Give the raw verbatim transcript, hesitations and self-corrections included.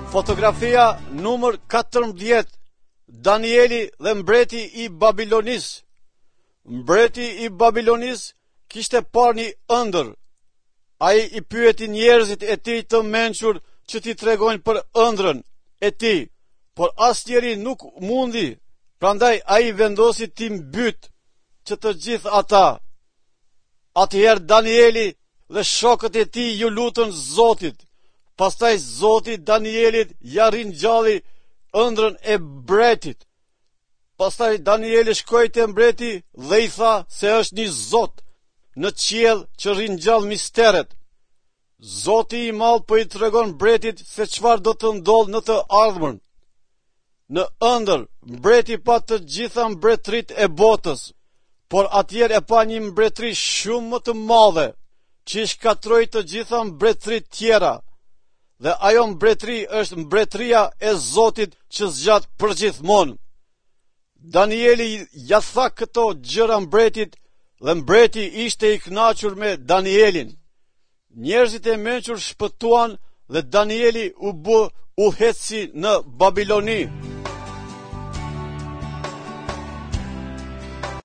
Fotografia numër katërmbëdhjetë, Danieli dhe mbreti i Babilonis. Mbreti i Babilonis kishte parë një ëndër. Ai i pyeti njerëzit e tij të mençur që t'i tregojnë për ëndrrën e tij, por asnjëri nuk mundi. Prandaj ai vendosi t'i mbyt që të gjithë ata. Atëherë Danieli dhe shokët e tij ju lutën Zotit. Pastaj Zoti Danielit ja ringjalli ëndrrën e mbretit. Pastaj Danieli shkoi te mbreti dhe i tha se është një Zot në qiell që ringjall misteret. Zoti i Madh po i tregon mbretit se çfarë do të ndodhë në të ardhmen. Në ëndër, mbreti pa të gjitha mbretërit e botës, por atëherë e pa një mbretëri shumë më të madhe, që i shkatroi të gjitha mbretërit tjera. Dhe ajo mbretëri është mbretëria e Zotit që zgjat përgjithmonë. Danieli ja tha këto gjëra mbretit dhe mbreti ishte i kënaqur me Danielin. Njerëzit e mençur shpëtuan dhe Danieli u bë udhëheqësi në Babiloni.